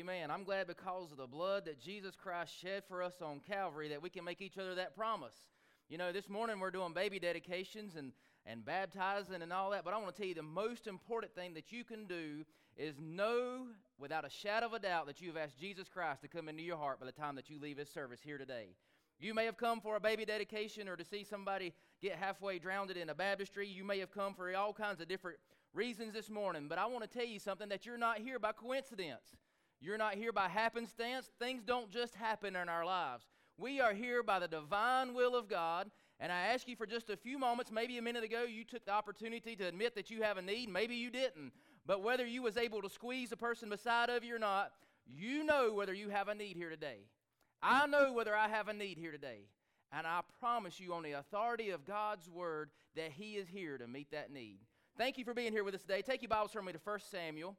Amen. I'm glad because of the blood that Jesus Christ shed for us on Calvary that we can make each other that promise. You know, this morning we're doing baby dedications and baptizing and all that, but I want to tell you the most important thing that you can do is know without a shadow of a doubt that you've asked Jesus Christ to come into your heart by the time that you leave His service here today. You may have come for a baby dedication or to see somebody get halfway drowned in a baptistry. You may have come for all kinds of different reasons this morning, but I want to tell you something, that you're not here by coincidence. You're not here by happenstance. Things don't just happen in our lives. We are here by the divine will of God, and I ask you for just a few moments, maybe a minute ago, you took the opportunity to admit that you have a need. Maybe you didn't, but whether you was able to squeeze a person beside of you or not, you know whether you have a need here today. I know whether I have a need here today, and I promise you on the authority of God's word that He is here to meet that need. Thank you for being here with us today. Take your Bibles from me to 1 Samuel.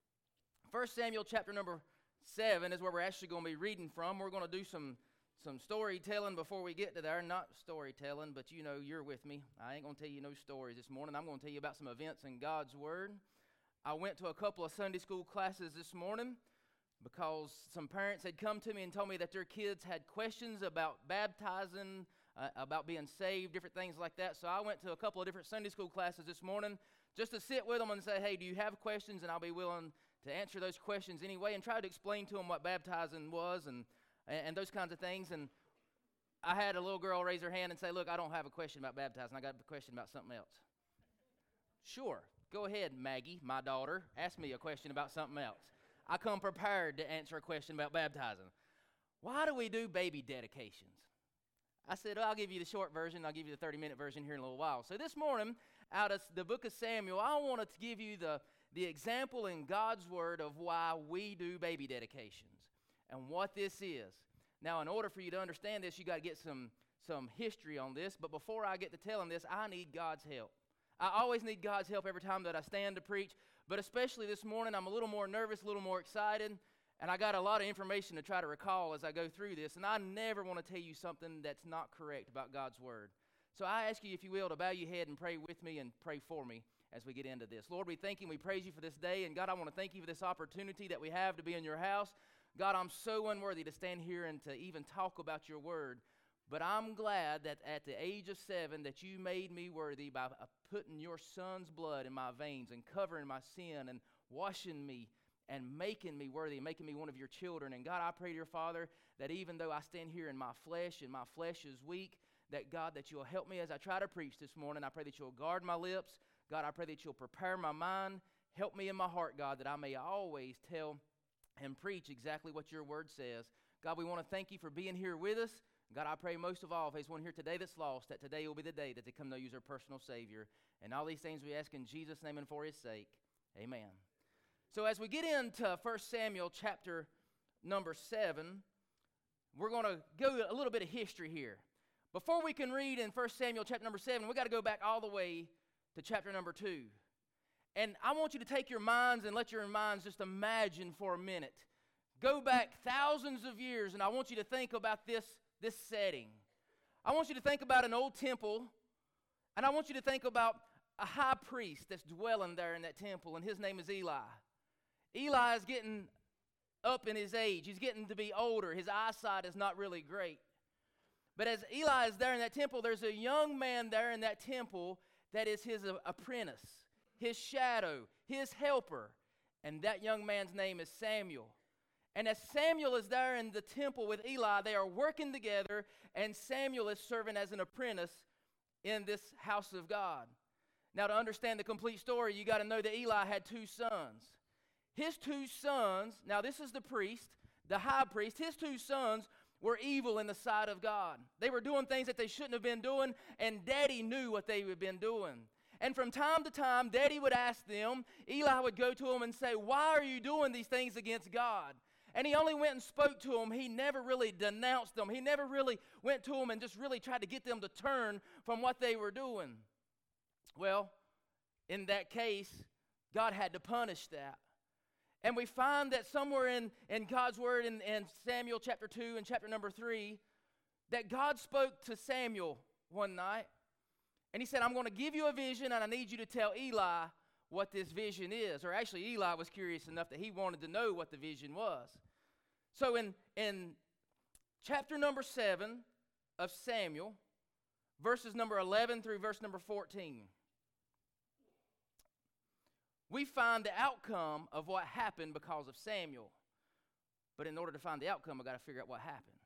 1 Samuel chapter number 7 is where we're actually going to be reading from. We're going to do some storytelling before we get to there. Not storytelling, but you know, you're with me. I ain't going to tell you no stories this morning. I'm going to tell you about some events in God's word. I went to a couple of Sunday school classes this morning because some parents had come to me and told me that their kids had questions about baptizing, about being saved, different things like that. So I went to a couple of different Sunday school classes this morning just to sit with them and say, hey, do you have questions? And I'll be willing to answer those questions anyway and try to explain to them what baptizing was and those kinds of things. And I had a little girl raise her hand and say, look, I don't have a question about baptizing. I got a question about something else. Sure, go ahead, Maggie, my daughter. Ask me a question about something else. I come prepared to answer a question about baptizing. Why do we do baby dedications? I said, I'll give you the short version. I'll give you the 30-minute version here in a little while. So this morning, out of the book of Samuel, I wanted to give you the example in God's word of why we do baby dedications and what this is. Now, in order for you to understand this, you got to get some history on this. But before I get to telling this, I need God's help. I always need God's help every time that I stand to preach. But especially this morning, I'm a little more nervous, a little more excited. And I got a lot of information to try to recall as I go through this. And I never want to tell you something that's not correct about God's word. So I ask you, if you will, to bow your head and pray with me and pray for me as we get into this. Lord, we thank you and we praise you for this day. And God, I want to thank you for this opportunity that we have to be in your house. God, I'm so unworthy to stand here and to even talk about your word. But I'm glad that at the age of 7 that you made me worthy by putting your son's blood in my veins and covering my sin and washing me and making me worthy, making me one of your children. And God, I pray, dear Father, that even though I stand here in my flesh and my flesh is weak, that God, that you'll help me as I try to preach this morning. I pray that you'll guard my lips. God, I pray that you'll prepare my mind. Help me in my heart, God, that I may always tell and preach exactly what your word says. God, we want to thank you for being here with us. God, I pray most of all, if there's one here today that's lost, that today will be the day that they come to know you as their personal Savior. And all these things we ask in Jesus' name and for His sake. Amen. So as we get into 1 Samuel chapter number 7, we're going to go a little bit of history here. Before we can read in 1 Samuel chapter number 7, we got to go back all the way to chapter number 2. And I want you to take your minds and let your minds just imagine for a minute. Go back thousands of years, and I want you to think about this setting. I want you to think about an old temple, and I want you to think about a high priest that's dwelling there in that temple, and his name is Eli. Eli is getting up in his age. He's getting to be older. His eyesight is not really great. But as Eli is there in that temple, there's a young man there in that temple that is his apprentice, his shadow, his helper. And that young man's name is Samuel. And as Samuel is there in the temple with Eli, they are working together, and Samuel is serving as an apprentice in this house of God. Now, to understand the complete story, you got to know that Eli had 2 sons. His 2 sons, now this is the priest, the high priest, his 2 sons were evil in the sight of God. They were doing things that they shouldn't have been doing, and Daddy knew what they had been doing. And from time to time, Daddy would ask them, Eli would go to them and say, why are you doing these things against God? And he only went and spoke to them. He never really denounced them. He never really went to them and just really tried to get them to turn from what they were doing. Well, in that case, God had to punish that. And we find that somewhere in God's word in Samuel chapter 2 and chapter number 3, that God spoke to Samuel one night. And he said, I'm going to give you a vision, and I need you to tell Eli what this vision is. Or actually, Eli was curious enough that he wanted to know what the vision was. So in chapter number 7 of Samuel, verses number 11 through verse number 14, we find the outcome of what happened because of Samuel. But in order to find the outcome, I've got to figure out what happened.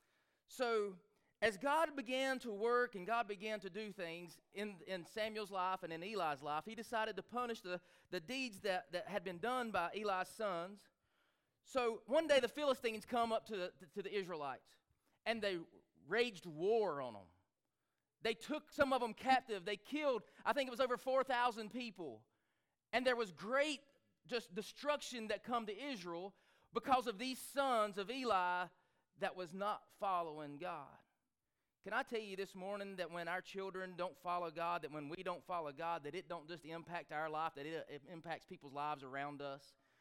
So as God began to work and God began to do things in Samuel's life and in Eli's life, he decided to punish the deeds that had been done by Eli's sons. So one day the Philistines come up to the Israelites, and they waged war on them. They took some of them captive. They killed, I think it was over 4,000 people. And there was great just destruction that come to Israel because of these sons of Eli that was not following God. Can I tell you this morning that when our children don't follow God, that when we don't follow God, that it don't just impact our life, that it impacts people's lives around us?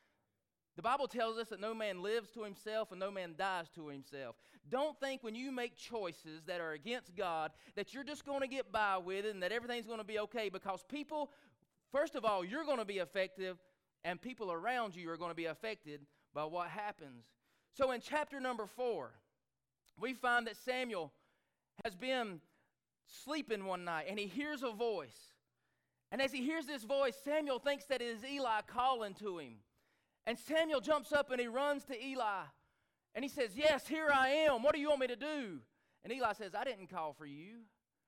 The Bible tells us that no man lives to himself and no man dies to himself. Don't think when you make choices that are against God that you're just going to get by with it and that everything's going to be okay, because people, first of all, you're going to be affected, and people around you are going to be affected by what happens. So in chapter number 4, we find that Samuel has been sleeping one night, and he hears a voice. And as he hears this voice, Samuel thinks that it is Eli calling to him. And Samuel jumps up and he runs to Eli. And he says, "Yes, here I am. What do you want me to do?" And Eli says, "I didn't call for you.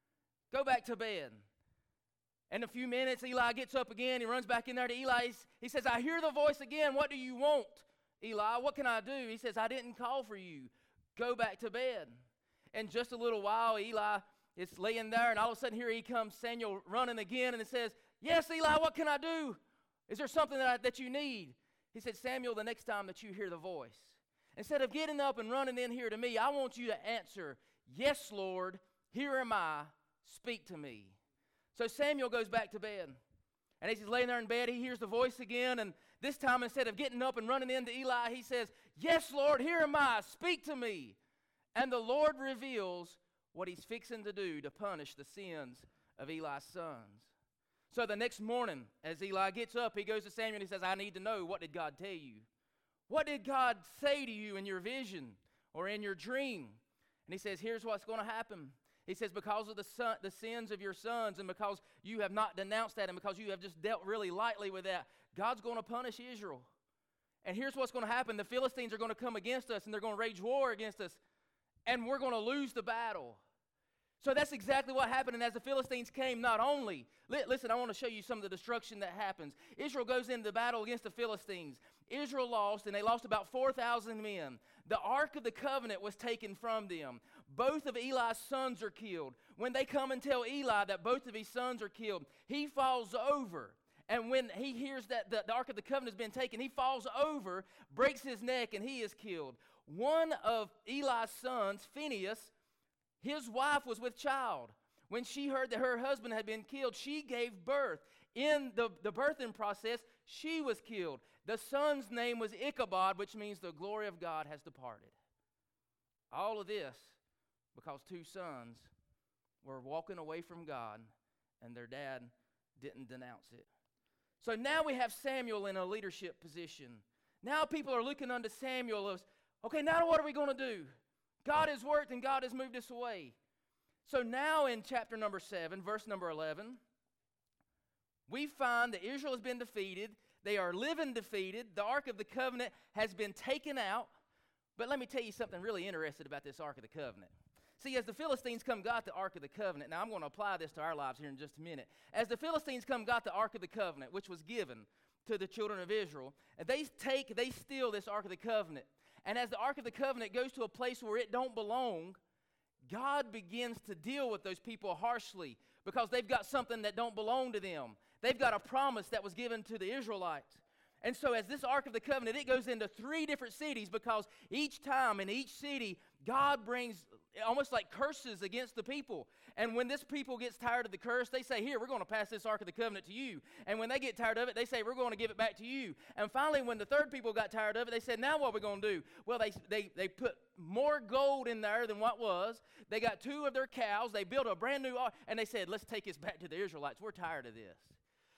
Go back to bed." In a few minutes, Eli gets up again. He runs back in there to Eli. He says, "I hear the voice again. What do you want, Eli? What can I do?" He says, "I didn't call for you. Go back to bed." In just a little while, Eli is laying there, and all of a sudden here he comes, Samuel running again, and it says, "Yes, Eli, what can I do? Is there something that you need?" He said, "Samuel, the next time that you hear the voice, instead of getting up and running in here to me, I want you to answer, 'Yes, Lord, here am I, speak to me.'" So Samuel goes back to bed. And as he's laying there in bed, he hears the voice again. And this time, instead of getting up and running into Eli, he says, "Yes, Lord, here am I, speak to me." And the Lord reveals what he's fixing to do to punish the sins of Eli's sons. So the next morning, as Eli gets up, he goes to Samuel and he says, "I need to know, what did God tell you? What did God say to you in your vision or in your dream?" And he says, "Here's what's going to happen." He says, "Because of the sins of your sons, and because you have not denounced that, and because you have just dealt really lightly with that, God's going to punish Israel. And here's what's going to happen. The Philistines are going to come against us, and they're going to wage war against us, and we're going to lose the battle." So that's exactly what happened. And as the Philistines came, not only, listen, I want to show you some of the destruction that happens. Israel goes into battle against the Philistines. Israel lost, and they lost about 4,000 men. The Ark of the Covenant was taken from them. Both of Eli's sons are killed. When they come and tell Eli that both of his sons are killed, he falls over. And when he hears that the Ark of the Covenant has been taken, he falls over, breaks his neck, and he is killed. One of Eli's sons, Phinehas, his wife was with child. When she heard that her husband had been killed, she gave birth. In the birthing process, she was killed. The son's name was Ichabod, which means the glory of God has departed. All of this because two sons were walking away from God, and their dad didn't denounce it. So now we have Samuel in a leadership position. Now people are looking unto Samuel as, okay, now what are we going to do? God has worked and God has moved us away. So now in chapter number 7, verse number 11, we find that Israel has been defeated. They are living defeated. The Ark of the Covenant has been taken out. But let me tell you something really interesting about this Ark of the Covenant. See, as the Philistines got the Ark of the Covenant, now I'm going to apply this to our lives here in just a minute. As the Philistines got the Ark of the Covenant, which was given to the children of Israel, and they steal this Ark of the Covenant. And as the Ark of the Covenant goes to a place where it don't belong, God begins to deal with those people harshly because they've got something that don't belong to them. They've got a promise that was given to the Israelites. And so as this Ark of the Covenant, it goes into 3 different cities because each time in each city, God brings almost like curses against the people. And when this people gets tired of the curse, they say, "Here, we're going to pass this Ark of the Covenant to you." And when they get tired of it, they say, "We're going to give it back to you." And finally, when the third people got tired of it, they said, "Now what are we going to do?" Well, they put more gold in there than what was. They got 2 of their cows. They built a brand new ark, and they said, "Let's take this back to the Israelites. We're tired of this."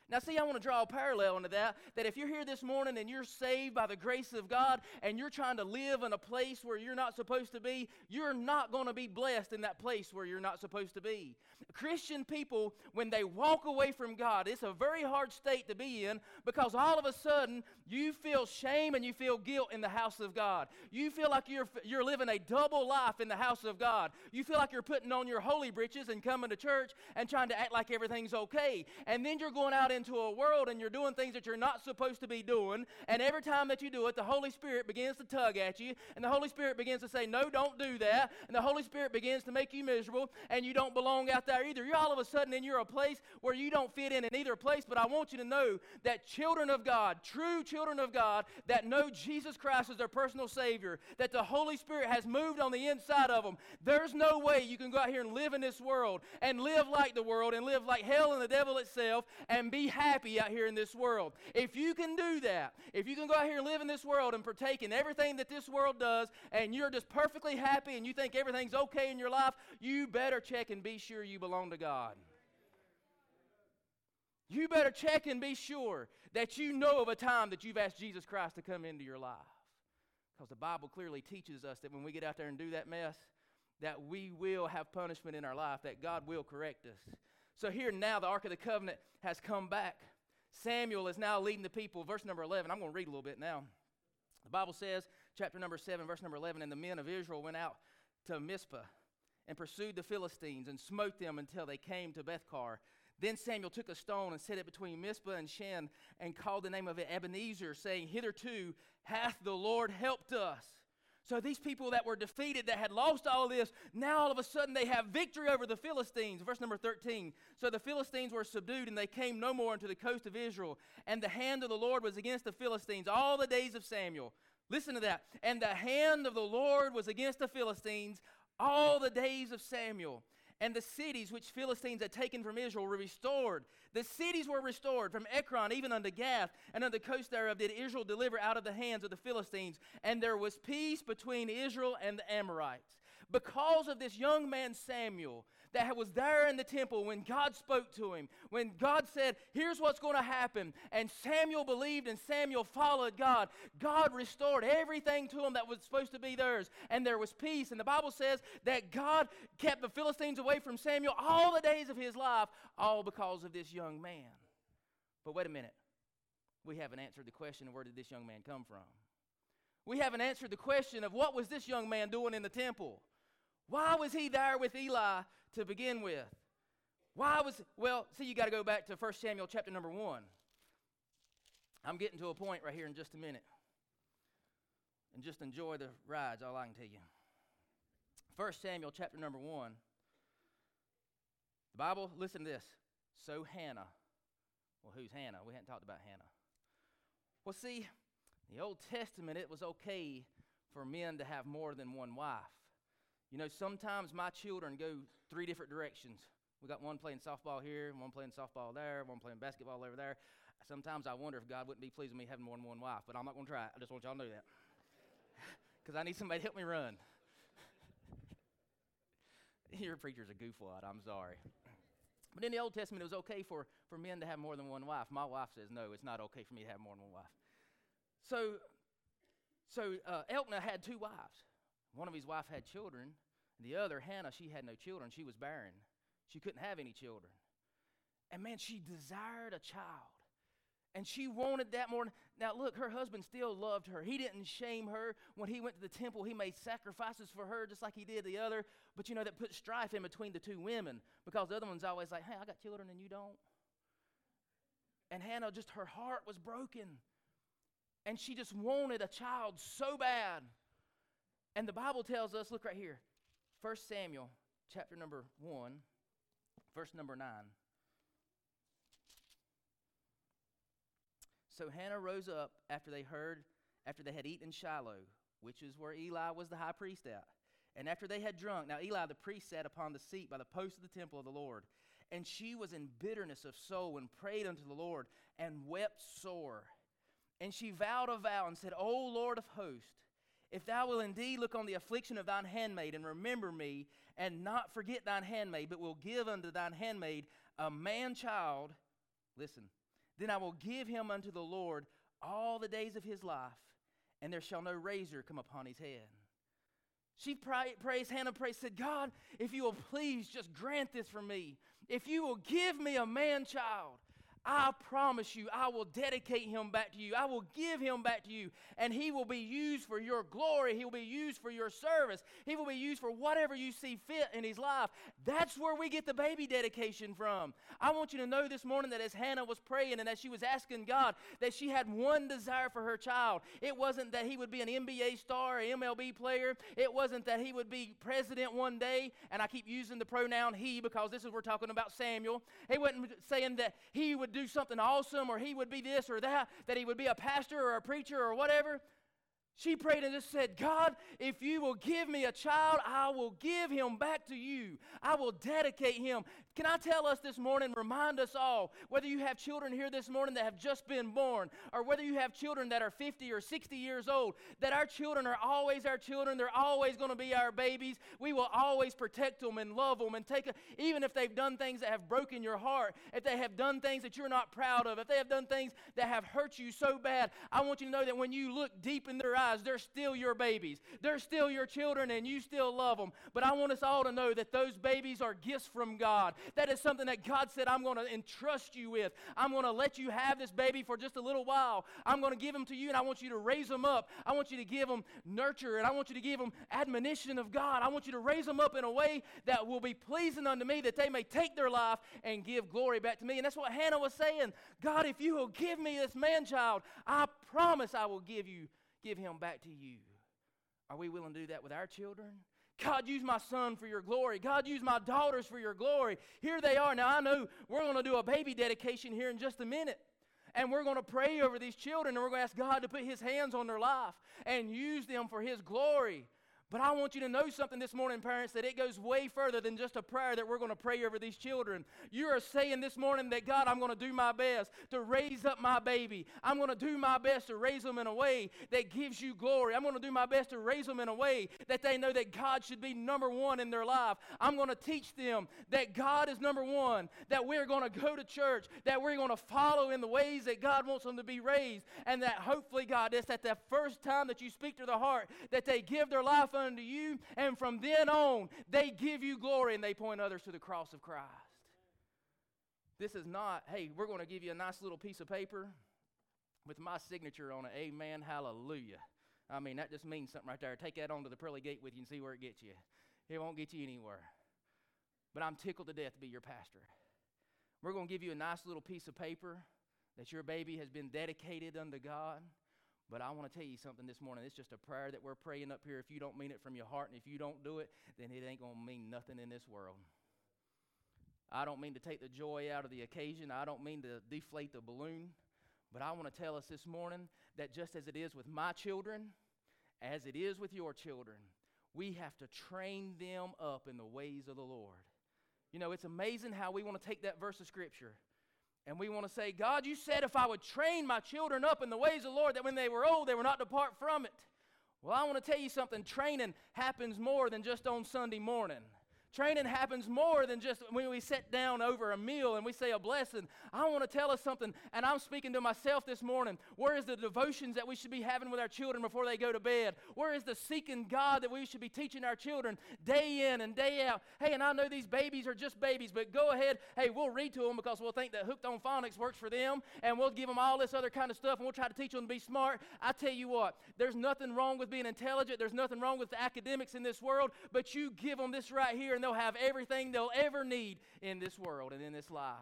Now, see, I want to draw a parallel into that if you're here this morning and you're saved by the grace of God and you're trying to live in a place where you're not supposed to be, you're not going to be blessed in that place where you're not supposed to be. Christian people, when they walk away from God, it's a very hard state to be in because all of a sudden you feel shame and you feel guilt in the house of God. You feel like you're living a double life in the house of God. You feel like you're putting on your holy britches and coming to church and trying to act like everything's okay. And then you're going out into a world and you're doing things that you're not supposed to be doing. And every time that you do it, the Holy Spirit begins to tug at you. And the Holy Spirit begins to say, no, don't do that. And the Holy Spirit begins to make you miserable. And you don't belong out there either. You're all of a sudden in a place where you don't fit in either place. But I want you to know that children of God, true children of God, that know Jesus Christ as their personal Savior, that the Holy Spirit has moved on the inside of them, there's no way you can go out here and live in this world and live like the world and live like hell and the devil itself and be happy out here in this world. If you can do that, if you can go out here and live in this world and partake in everything that this world does, and you're just perfectly happy and you think everything's okay in your life, you better check and be sure you belong to God. You better check and be sure that you know of a time that you've asked Jesus Christ to come into your life. Because the Bible clearly teaches us that when we get out there and do that mess, that we will have punishment in our life, that God will correct us. So here now the Ark of the Covenant has come back. Samuel is now leading the people. Verse number 11, I'm going to read a little bit now. The Bible says, chapter number 7, verse number 11, and the men of Israel went out to Mizpah and pursued the Philistines and smote them until they came to Bethkar. Then Samuel took a stone and set it between Mizpah and Shen and called the name of it Ebenezer, saying, hitherto hath the Lord helped us. So these people that were defeated, that had lost all of this, now all of a sudden they have victory over the Philistines. Verse number 13. So the Philistines were subdued, and they came no more into the coast of Israel. And the hand of the Lord was against the Philistines all the days of Samuel. Listen to that. And the hand of the Lord was against the Philistines all the days of Samuel. And the cities which Philistines had taken from Israel were restored. The cities were restored from Ekron even unto Gath, and unto the coast thereof did Israel deliver out of the hands of the Philistines. And there was peace between Israel and the Amorites. Because of this young man Samuel that was there in the temple when God spoke to him, when God said, here's what's going to happen, and Samuel believed and Samuel followed God, God restored everything to him that was supposed to be theirs, and there was peace. And the Bible says that God kept the Philistines away from Samuel all the days of his life, all because of this young man. But wait a minute. We haven't answered the question of where did this young man come from? We haven't answered the question of what was this young man doing in the temple? Why was he there with Eli to begin with? You got to go back to 1 Samuel chapter number 1. I'm getting to a point right here in just a minute. And just enjoy the rides, all I can tell you. 1 Samuel chapter number 1. The Bible, listen to this. So Hannah. Well, who's Hannah? We hadn't talked about Hannah. Well, see, in the Old Testament, it was okay for men to have more than one wife. You know, sometimes my children go 3 different directions. We got one playing softball here, one playing softball there, one playing basketball over there. Sometimes I wonder if God wouldn't be pleased with me having more than one wife, but I'm not going to try it. I just want y'all to know that. Because I need somebody to help me run. Your preacher's a goofwad, I'm sorry. But in the Old Testament, it was okay for men to have more than one wife. My wife says, no, it's not okay for me to have more than one wife. So Elkanah had 2 wives. One of his wife had children. And the other, Hannah, she had no children. She was barren. She couldn't have any children. And man, she desired a child. And she wanted that more. Now look, her husband still loved her. He didn't shame her. When he went to the temple, he made sacrifices for her just like he did the other. But you know, that put strife in between the 2 women. Because the other one's always like, hey, I got children and you don't. And Hannah, just her heart was broken. And she just wanted a child so bad. And the Bible tells us, look right here, 1 Samuel chapter number 1, verse number 9. So Hannah rose up after they had eaten in Shiloh, which is where Eli was the high priest at. And after they had drunk, now Eli the priest sat upon the seat by the post of the temple of the Lord. And she was in bitterness of soul and prayed unto the Lord and wept sore. And she vowed a vow and said, O Lord of hosts, if thou wilt indeed look on the affliction of thine handmaid and remember me, and not forget thine handmaid, but will give unto thine handmaid a man child, listen, Then I will give him unto the Lord all the days of his life, and there shall no razor come upon his head. She Hannah said, God, if you will please just grant this for me. If you will give me a man-child, I promise you, I will dedicate him back to you. I will give him back to you, and he will be used for your glory. He will be used for your service. He will be used for whatever you see fit in his life. That's where we get the baby dedication from. I want you to know this morning that as Hannah was praying and as she was asking God, that she had one desire for her child. It wasn't that he would be an NBA star, an MLB player. It wasn't that he would be president one day, and I keep using the pronoun he because this is we're talking about Samuel. He wasn't saying that he would do something awesome or he would be this or that he would be a pastor or a preacher or whatever. She prayed and just said, God, if you will give me a child, I will give him back to you. I will dedicate him. Can I tell us this morning, remind us all, whether you have children here this morning that have just been born, or whether you have children that are 50 or 60 years old, that our children are always our children. They're always going to be our babies. We will always protect them and love them and even if they've done things that have broken your heart, if they have done things that you're not proud of, if they have done things that have hurt you so bad, I want you to know that when you look deep in their eyes, they're still your babies. They're still your children, and you still love them. But I want us all to know that those babies are gifts from God. That is something that God said, I'm going to entrust you with. I'm going to let you have this baby for just a little while. I'm going to give them to you, and I want you to raise them up. I want you to give them nurture, and I want you to give them admonition of God. I want you to raise them up in a way that will be pleasing unto me, that they may take their life and give glory back to me. And that's what Hannah was saying. God, if you will give me this man-child, I promise I will give him back to you. Are we willing to do that with our children? God, use my son for your glory. God, use my daughters for your glory. Here they are. Now, I know we're going to do a baby dedication here in just a minute. And we're going to pray over these children, and we're going to ask God to put his hands on their life and use them for his glory. But I want you to know something this morning, parents, that it goes way further than just a prayer that we're going to pray over these children. You are saying this morning that, God, I'm going to do my best to raise up my baby. I'm going to do my best to raise them in a way that gives you glory. I'm going to do my best to raise them in a way that they know that God should be number one in their life. I'm going to teach them that God is number one, that we're going to go to church, that we're going to follow in the ways that God wants them to be raised, and that hopefully, God, it's at the first time that you speak to their heart, that they give their life unto you, and from then on, they give you glory and they point others to the cross of Christ. This is not, hey, we're going to give you a nice little piece of paper with my signature on it, amen, hallelujah. I mean, that just means something right there. Take that on to the pearly gate with you and see where it gets you. It won't get you anywhere. But I'm tickled to death to be your pastor. We're going to give you a nice little piece of paper that your baby has been dedicated unto God. But I want to tell you something this morning. It's just a prayer that we're praying up here. If you don't mean it from your heart, and if you don't do it, then it ain't going to mean nothing in this world. I don't mean to take the joy out of the occasion. I don't mean to deflate the balloon. But I want to tell us this morning that just as it is with my children, as it is with your children, we have to train them up in the ways of the Lord. You know, it's amazing how we want to take that verse of Scripture and we want to say, God, you said if I would train my children up in the ways of the Lord, that when they were old, they would not depart from it. Well, I want to tell you something. Training happens more than just on Sunday morning. Training happens more than just when we sit down over a meal and we say a blessing. I want to tell us something, and I'm speaking to myself this morning. Where is the devotions that we should be having with our children before they go to bed? Where is the seeking God that we should be teaching our children day in and day out? Hey, and I know these babies are just babies, but go ahead. Hey, we'll read to them because we'll think that Hooked on Phonics works for them, and we'll give them all this other kind of stuff, and we'll try to teach them to be smart. I tell you what, there's nothing wrong with being intelligent. There's nothing wrong with the academics in this world, but you give them this right here, and they'll have everything they'll ever need in this world and in this life.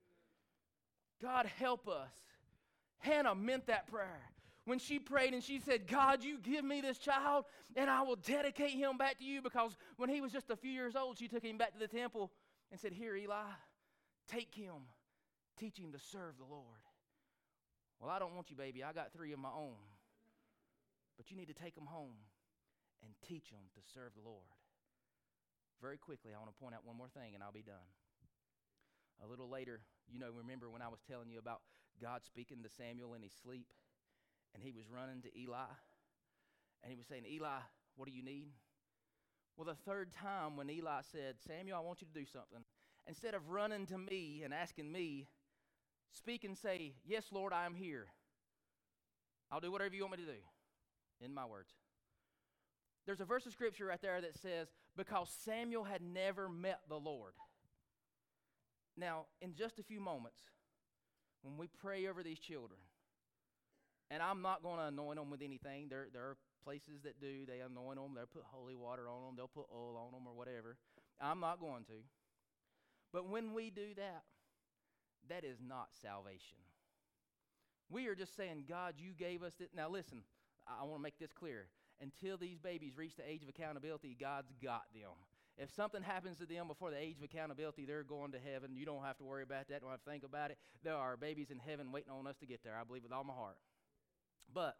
God, help us. Hannah meant that prayer. When she prayed and she said, God, you give me this child and I will dedicate him back to you, because when he was just a few years old, she took him back to the temple and said, here, Eli, take him, teach him to serve the Lord. Well, I don't want you, baby. I got 3 of my own. But you need to take them home and teach them to serve the Lord. Very quickly, I want to point out one more thing, and I'll be done. A little later, remember when I was telling you about God speaking to Samuel in his sleep, and he was running to Eli, and he was saying, Eli, what do you need? Well, the 3rd time when Eli said, Samuel, I want you to do something, instead of running to me and asking me, speak and say, yes, Lord, I am here. I'll do whatever you want me to do, in my words. There's a verse of Scripture right there that says, because Samuel had never met the Lord. Now, in just a few moments, when we pray over these children, and I'm not going to anoint them with anything. There are places that do. They anoint them. They'll put holy water on them. They'll put oil on them or whatever. I'm not going to. But when we do that, that is not salvation. We are just saying, God, you gave us this. Now listen, I want to make this clear. Until these babies reach the age of accountability, God's got them. If something happens to them before the age of accountability, they're going to heaven. You don't have to worry about that. Don't have to think about it. There are babies in heaven waiting on us to get there. I believe with all my heart. But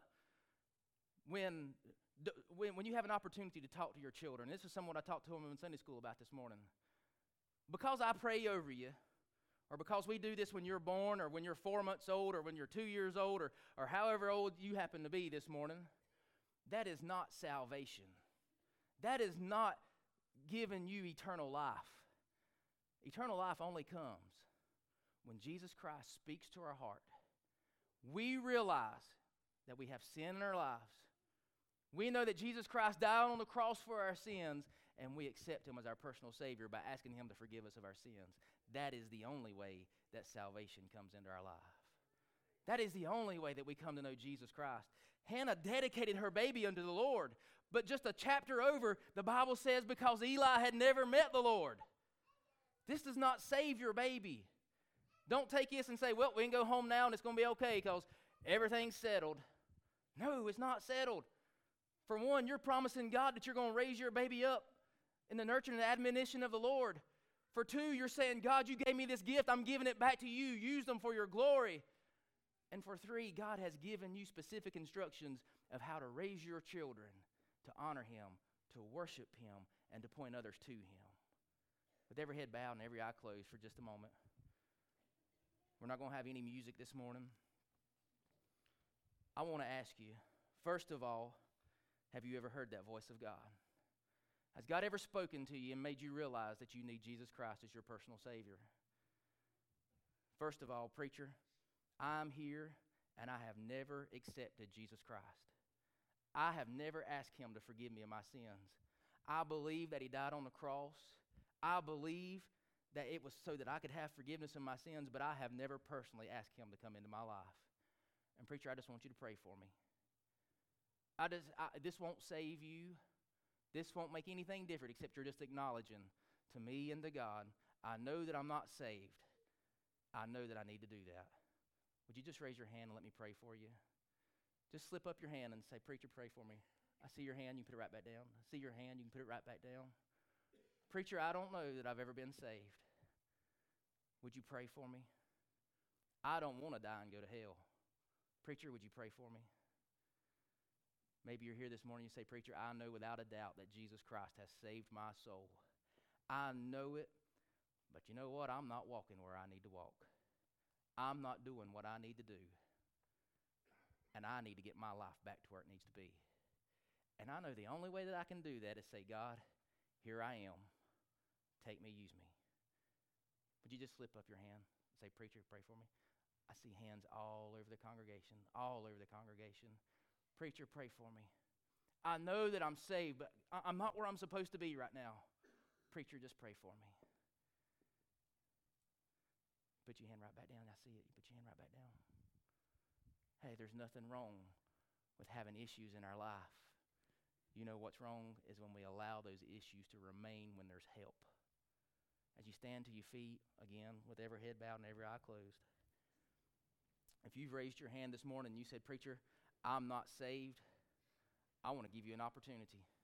when you have an opportunity to talk to your children, this is something I talked to them in Sunday school about this morning. Because I pray over you, or because we do this when you're born, or when you're 4 months old, or when you're 2 years old, or however old you happen to be this morning, that is not salvation. That is not giving you eternal life. Eternal life only comes when Jesus Christ speaks to our heart. We realize that we have sin in our lives. We know that Jesus Christ died on the cross for our sins, and we accept him as our personal Savior by asking him to forgive us of our sins. That is the only way that salvation comes into our life. That is the only way that we come to know Jesus Christ. Hannah dedicated her baby unto the Lord, but just a chapter over, the Bible says because Eli had never met the Lord. This does not save your baby. Don't take this and say, well, we can go home now and it's going to be okay because everything's settled. No, it's not settled. For one, you're promising God that you're going to raise your baby up in the nurture and admonition of the Lord. For two, you're saying, God, you gave me this gift. I'm giving it back to you. Use them for your glory. And for three, God has given you specific instructions of how to raise your children, to honor him, to worship him, and to point others to him. With every head bowed and every eye closed for just a moment. We're not going to have any music this morning. I want to ask you, first of all, have you ever heard that voice of God? Has God ever spoken to you and made you realize that you need Jesus Christ as your personal Savior? First of all, preacher, I'm here and I have never accepted Jesus Christ. I have never asked him to forgive me of my sins. I believe that he died on the cross. I believe that it was so that I could have forgiveness of my sins, but I have never personally asked him to come into my life. And preacher, I just want you to pray for me. This won't save you. This won't make anything different except you're just acknowledging to me and to God, I know that I'm not saved. I know that I need to do that. Would you just raise your hand and let me pray for you? Just slip up your hand and say, preacher, pray for me. I see your hand, you can put it right back down. I see your hand, you can put it right back down. Preacher, I don't know that I've ever been saved. Would you pray for me? I don't want to die and go to hell. Preacher, would you pray for me? Maybe you're here this morning and you say, preacher, I know without a doubt that Jesus Christ has saved my soul. I know it, but you know what? I'm not walking where I need to walk. I'm not doing what I need to do. And I need to get my life back to where it needs to be. And I know the only way that I can do that is say, God, here I am. Take me, use me. Would you just slip up your hand and say, preacher, pray for me? I see hands all over the congregation, all over the congregation. Preacher, pray for me. I know that I'm saved, but I'm not where I'm supposed to be right now. Preacher, just pray for me. Put your hand right back down. I see it. You put your hand right back down. Hey, there's nothing wrong with having issues in our life. You know what's wrong is when we allow those issues to remain when there's help. As you stand to your feet, again, with every head bowed and every eye closed. If you've raised your hand this morning and you said, preacher, I'm not saved, I want to give you an opportunity.